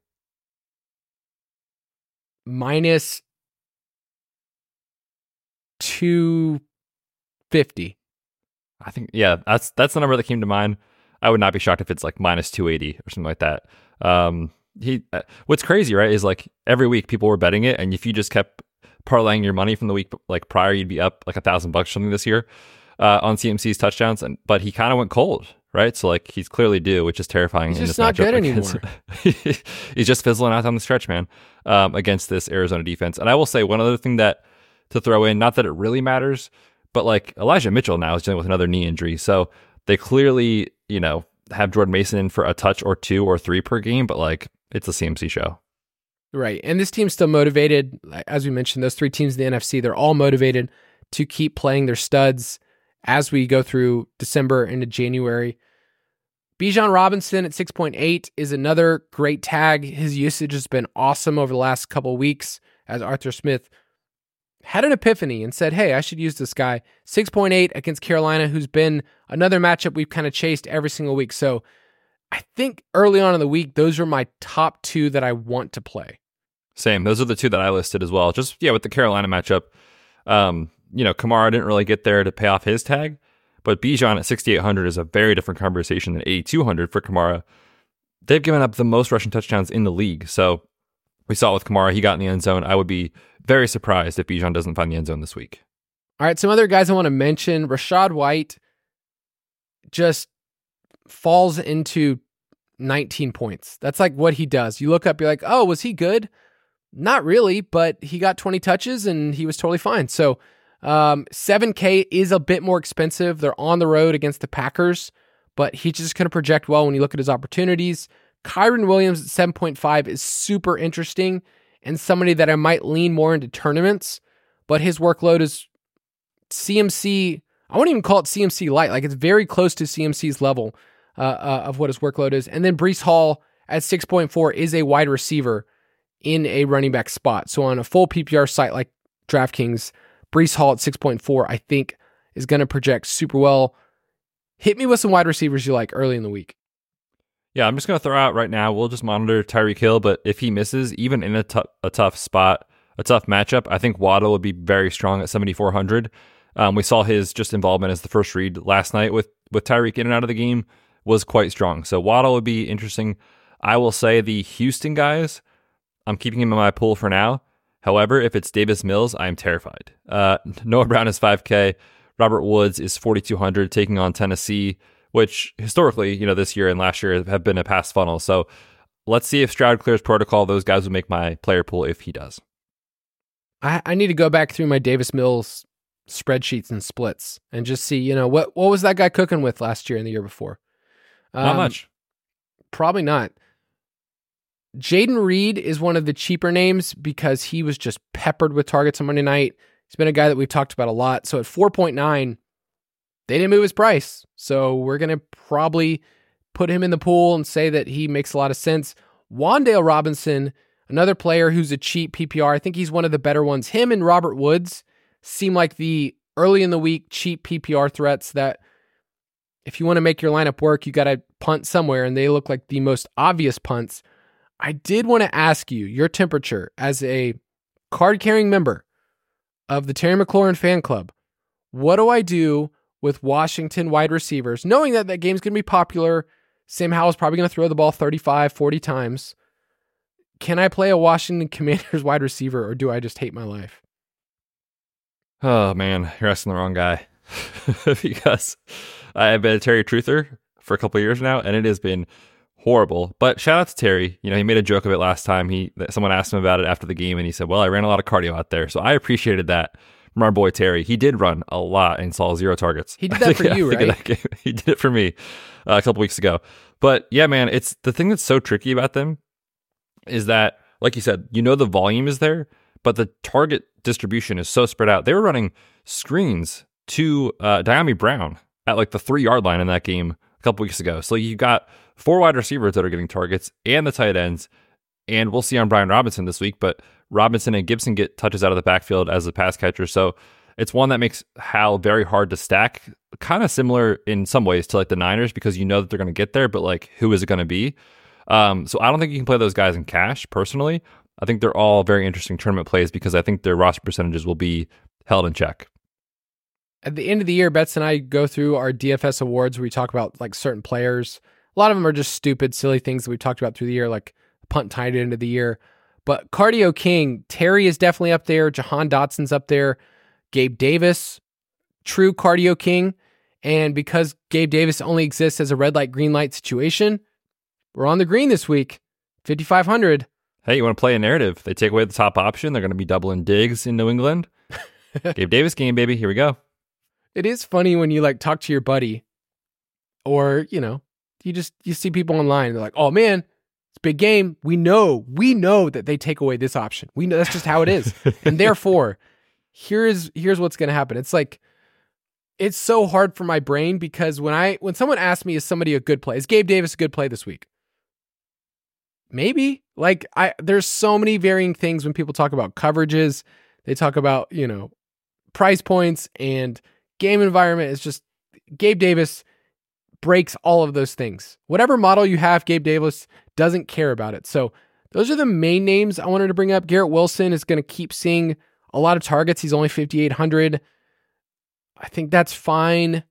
Minus 250. I think, yeah, that's the number that came to mind. I would not be shocked if it's like minus 280 or something like that. What's crazy, right, is like every week people were betting it, and if you just kept parlaying your money from the week like prior, you'd be up like $1,000 or something this year on CMC's touchdowns. But he kind of went cold, right? So like he's clearly due, which is terrifying. He's just not good anymore. He's just fizzling out on the stretch, man, against this Arizona defense. And I will say one other thing that to throw in. Not that it really matters, but like Elijah Mitchell now is dealing with another knee injury. So they clearly, have Jordan Mason in for a touch or 2 or 3 per game, but like it's a CMC show. Right. And this team's still motivated. As we mentioned, those 3 teams in the NFC, they're all motivated to keep playing their studs as we go through December into January. Bijan Robinson at 6.8 is another great tag. His usage has been awesome over the last couple of weeks as Arthur Smith had an epiphany and said, hey, I should use this guy. 6.8 against Carolina, who's been another matchup we've kind of chased every single week. So I think early on in the week, those are my top 2 that I want to play. Same. Those are the 2 that I listed as well. Just, with the Carolina matchup, Kamara didn't really get there to pay off his tag, but Bijan at 6,800 is a very different conversation than 8,200 for Kamara. They've given up the most rushing touchdowns in the league. So we saw it with Kamara. He got in the end zone. I would be very surprised if Bijan doesn't find the end zone this week. All right, some other guys I want to mention. Rachaad White just falls into 19 points. That's like what he does. You look up, you're like, oh, was he good? Not really, but he got 20 touches and he was totally fine. So $7K is a bit more expensive. They're on the road against the Packers, but he's just going to project well when you look at his opportunities. Kyren Williams at 7.5 is super interesting and somebody that I might lean more into tournaments, but his workload is CMC. I won't even call it CMC light. Like it's very close to CMC's level of what his workload is. And then Breece Hall at 6.4 is a wide receiver in a running back spot. So on a full PPR site like DraftKings, Breece Hall at 6.4, I think is going to project super well. Hit me with some wide receivers you like early in the week. Yeah, I'm just going to throw out right now, we'll just monitor Tyreek Hill, but if he misses, even in a tough spot, a tough matchup, I think Waddle would be very strong at 7,400. We saw his just involvement as the first read last night with Tyreek in and out of the game was quite strong. So Waddle would be interesting. I will say the Houston guys, I'm keeping him in my pool for now. However, if it's Davis Mills, I am terrified. Noah Brown is 5K. Robert Woods is 4,200 taking on Tennessee, which historically, this year and last year have been a pass funnel. So let's see if Stroud clears protocol. Those guys will make my player pool if he does. I need to go back through my Davis Mills spreadsheets and splits and just see, what was that guy cooking with last year and the year before? Not much. Probably not. Jaden Reed is one of the cheaper names because he was just peppered with targets on Monday night. He's been a guy that we've talked about a lot. So at 4.9, they didn't move his price. So we're going to probably put him in the pool and say that he makes a lot of sense. Wan'Dale Robinson, another player who's a cheap PPR. I think he's one of the better ones. Him and Robert Woods seem like the early in the week cheap PPR threats that if you want to make your lineup work, you got to punt somewhere, and they look like the most obvious punts. I did want to ask you your temperature as a card-carrying member of the Terry McLaurin fan club. What do I do with Washington wide receivers, knowing that that game's going to be popular? Sam Howell's probably going to throw the ball 35, 40 times. Can I play a Washington Commanders wide receiver, or do I just hate my life? Oh, man, you're asking the wrong guy. Because I have been a Terry truther for a couple of years now, and it has been horrible. But shout out to Terry. He made a joke of it last time. Someone asked him about it after the game, and he said, well, I ran a lot of cardio out there. So I appreciated that from our boy Terry. He did run a lot and saw 0 targets. He did that for you, right? He did it for me a couple weeks ago. But yeah, man, it's the thing that's so tricky about them is that, like you said, the volume is there, but the target distribution is so spread out. They were running screens to Dyami Brown at like the 3-yard line in that game a couple weeks ago. So you got 4 wide receivers that are getting targets and the tight ends, and we'll see on Brian Robinson this week, but Robinson and Gibson get touches out of the backfield as a pass catcher. So it's one that makes Hal very hard to stack, kind of similar in some ways to like the Niners, because that they're going to get there, but like, who is it going to be? So I don't think you can play those guys in cash personally. I think they're all very interesting tournament plays because I think their roster percentages will be held in check. At the end of the year, Betts and I go through our DFS awards where we talk about like certain players. A lot of them are just stupid, silly things that we've talked about through the year, like punt tight end of the year. But Cardio King, Terry is definitely up there. Jahan Dotson's up there. Gabe Davis, true Cardio King. And because Gabe Davis only exists as a red light, green light situation, we're on the green this week. 5,500. Hey, you want to play a narrative? They take away the top option. They're going to be doubling Diggs in New England. Gabe Davis game, baby. Here we go. It is funny when you like talk to your buddy or, you see people online. They're like, oh man, it's a big game. We know that they take away this option. We know that's just how it is. And therefore, here's what's going to happen. It's like, it's so hard for my brain because when someone asks me, is somebody a good play? Is Gabe Davis a good play this week? Maybe. Like there's so many varying things when people talk about coverages. They talk about, price points and game environment. Is just Gabe Davis breaks all of those things. Whatever model you have, Gabe Davis doesn't care about it. So those are the main names I wanted to bring up. Garrett Wilson is going to keep seeing a lot of targets. He's only 5,800. I think that's fine.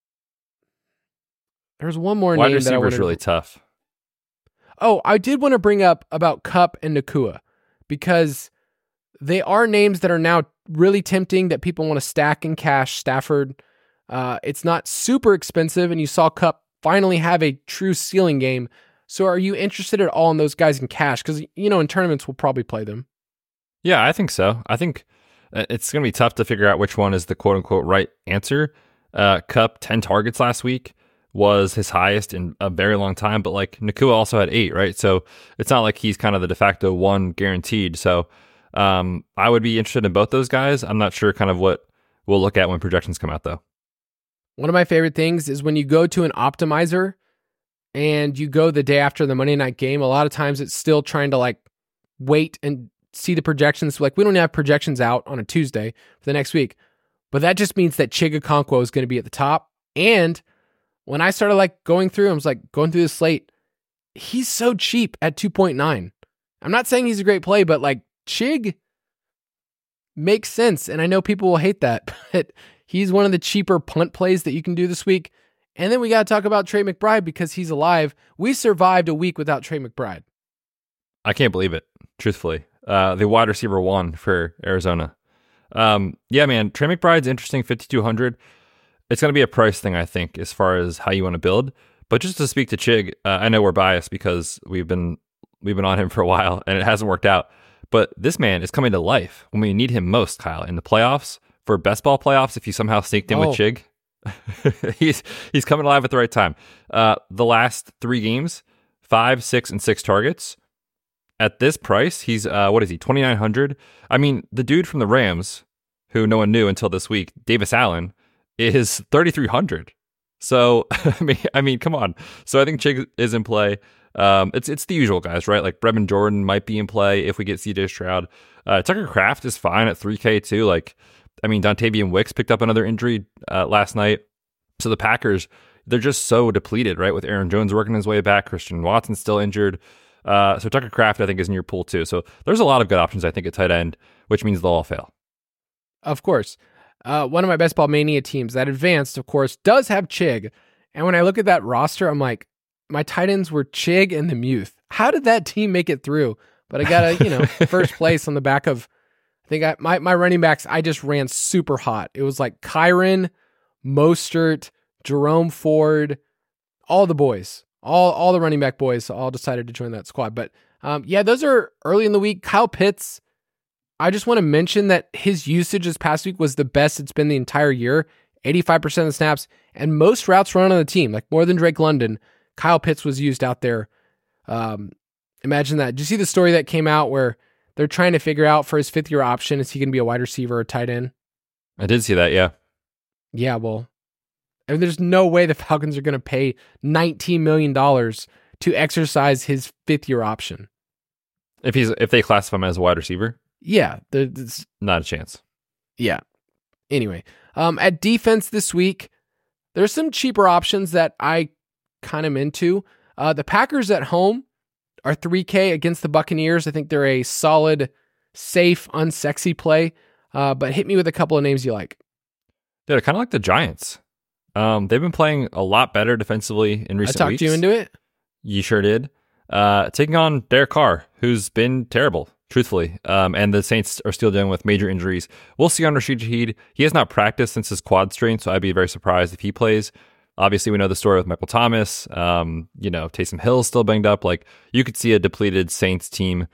There's one more Wide name that I wanted receiver's really tough. Oh, I did want to bring up about Kupp and Nacua because they are names that are now really tempting that people want to stack in cash. Stafford, it's not super expensive, and you saw Kupp finally have a true ceiling game. So are you interested at all in those guys in cash? Because, in tournaments, we'll probably play them. Yeah, I think so. I think it's going to be tough to figure out which one is the quote-unquote right answer. Kupp, 10 targets last week, was his highest in a very long time, but like Nacua also had 8, right? So it's not like he's kind of the de facto 1 guaranteed. So I would be interested in both those guys. I'm not sure kind of what we'll look at when projections come out though. One of my favorite things is when you go to an optimizer and you go the day after the Monday night game, a lot of times it's still trying to like wait and see the projections. Like we don't have projections out on a Tuesday for the next week, but that just means that Chig Okonkwo is going to be at the top. And when I started like going through the slate, he's so cheap at 2.9. I'm not saying he's a great play, but like Chig makes sense. And I know people will hate that, but he's one of the cheaper punt plays that you can do this week. And then we got to talk about Trey McBride because he's alive. We survived a week without Trey McBride. I can't believe it, truthfully. The wide receiver 1 for Arizona. Yeah, man, Trey McBride's interesting, 5,200. It's going to be a price thing, I think, as far as how you want to build. But just to speak to Chig, I know we're biased because we've been on him for a while and it hasn't worked out. But this man is coming to life when we need him most, Kyle, in the playoffs. For best ball playoffs, if you somehow sneaked in with Chig, he's coming alive at the right time. The last 3 games, 5, 6, and 6 targets. At this price, he's, what is he, 2,900? I mean, the dude from the Rams, who no one knew until this week, Davis Allen, is 3,300. So, I mean, come on. So I think Chig is in play. It's the usual guys, right? Like Brevin Jordan might be in play if we get CJ Stroud. Tucker Kraft is fine at 3K too. Like, I mean, Dontavian Wicks picked up another injury last night. So the Packers, they're just so depleted, right? With Aaron Jones working his way back, Christian Watson's still injured. So Tucker Kraft, I think, is in your pool too. So there's a lot of good options, I think, at tight end, which means they'll all fail. Of course. One of my Best Ball Mania teams that advanced, of course, does have Chig. And when I look at that roster, I'm like, my tight ends were Chig and the Muth. How did that team make it through? But I got first place on the back of, I think my running backs, I just ran super hot. It was like Kyron, Mostert, Jerome Ford, all the boys, all the running back boys all decided to join that squad. But yeah, those are early in the week. Kyle Pitts, I just want to mention that his usage this past week was the best it's been the entire year, 85% of the snaps, and most routes run on the team, like more than Drake London. Kyle Pitts was used out there. Imagine that. Did you see the story that came out where they're trying to figure out for his 5th-year option, is he going to be a wide receiver or a tight end? I did see that, yeah. Yeah, well, I mean, there's no way the Falcons are going to pay $19 million to exercise his 5th-year option. If they classify him as a wide receiver? Yeah. Not a chance. Yeah. Anyway, at defense this week, there's some cheaper options that I kind of into. The Packers at home are 3K against the Buccaneers. I think they're a solid, safe, unsexy play. But hit me with a couple of names you like. Dude, I kind of like the Giants. They've been playing a lot better defensively in recent weeks. I talked you into it? You sure did. Taking on Derek Carr, who's been terrible, truthfully. And the Saints are still dealing with major injuries. We'll see on Rashid Shaheed. He has not practiced since his quad strain, so I'd be very surprised if he plays. Obviously, we know the story with Michael Thomas. Taysom Hill's still banged up. Like, you could see a depleted Saints team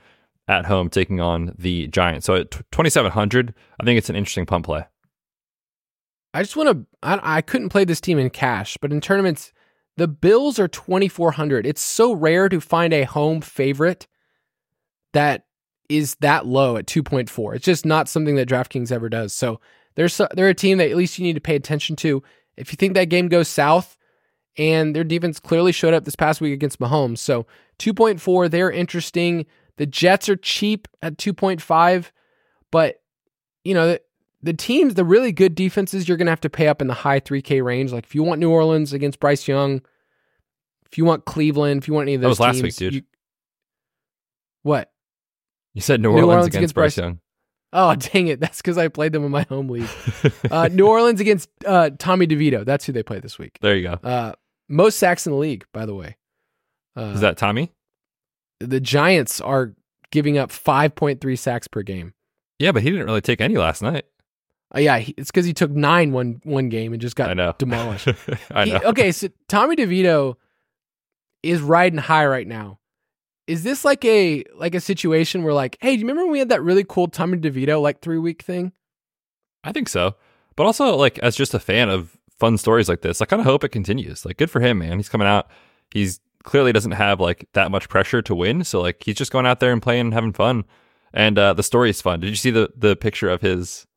at home taking on the Giants. So at 2,700, I think it's an interesting punt play. I just want to, I couldn't play this team in cash, but in tournaments, the Bills are 2,400. It's so rare to find a home favorite that is that low at 2.4. It's just not something that DraftKings ever does. So they're a team that at least you need to pay attention to. If you think that game goes south, and their defense clearly showed up this past week against Mahomes. So 2.4, they're interesting. The Jets are cheap at 2.5, but the teams, the really good defenses, you're going to have to pay up in the high 3K range. Like if you want New Orleans against Bryce Young, if you want Cleveland, if you want any of those teams. That was teams, last week, dude. What? You said New Orleans against Bryce Young. Oh, dang it. That's because I played them in my home league. New Orleans against Tommy DeVito. That's who they play this week. There you go. Most sacks in the league, by the way. Is that Tommy? The Giants are giving up 5.3 sacks per game. Yeah, but he didn't really take any last night. Yeah, it's because he took 9 one game and just got demolished. I know. Okay, so Tommy DeVito is riding high right now. Is this like a situation where like, hey, do you remember when we had that really cool Tommy DeVito 3-week thing? I think so. But also as just a fan of fun stories like this, I kind of hope it continues. Good for him, man. He's coming out. He's clearly doesn't have that much pressure to win. So he's just going out there and playing and having fun. And the story is fun. Did you see the picture of his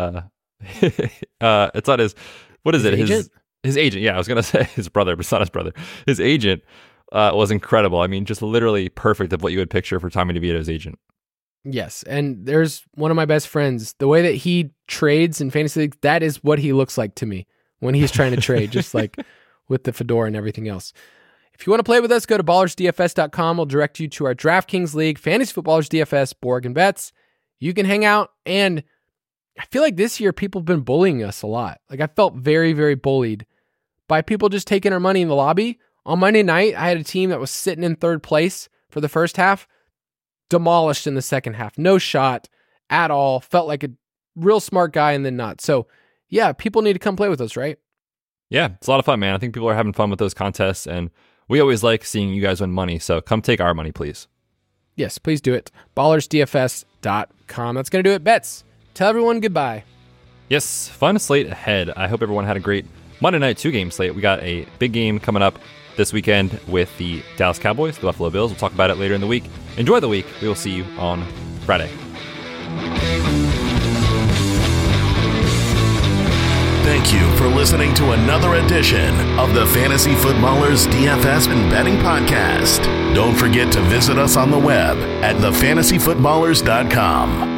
it's not his, what is it? Agent? His agent. Yeah, I was going to say his brother, but it's not his brother. His agent was incredible. I mean, just literally perfect of what you would picture for Tommy DeVito's agent. Yes, and there's one of my best friends. The way that he trades in fantasy league, that is what he looks like to me when he's trying to trade, just with the fedora and everything else. If you want to play with us, go to ballersdfs.com. We'll direct you to our DraftKings League, Fantasy Footballers DFS, Borg and Bets. You can hang out, and I feel like this year people have been bullying us a lot. I felt very, very bullied by people just taking our money in the lobby. On Monday night, I had a team that was sitting in third place for the first half, demolished in the second half. No shot at all. Felt like a real smart guy and then not. So, yeah, people need to come play with us, right? Yeah, it's a lot of fun, man. I think people are having fun with those contests, and we always like seeing you guys win money. So come take our money, please. Yes, please do it. ballersdfs.com. That's going to do it. Bets. Tell everyone goodbye. Yes, fun slate ahead. I hope everyone had a great Monday night 2-game slate. We got a big game coming up this weekend with the Dallas Cowboys, the Buffalo Bills. We'll talk about it later in the week. Enjoy the week. We will see you on Friday. Thank you for listening to another edition of the Fantasy Footballers DFS and Betting Podcast. Don't forget to visit us on the web at thefantasyfootballers.com.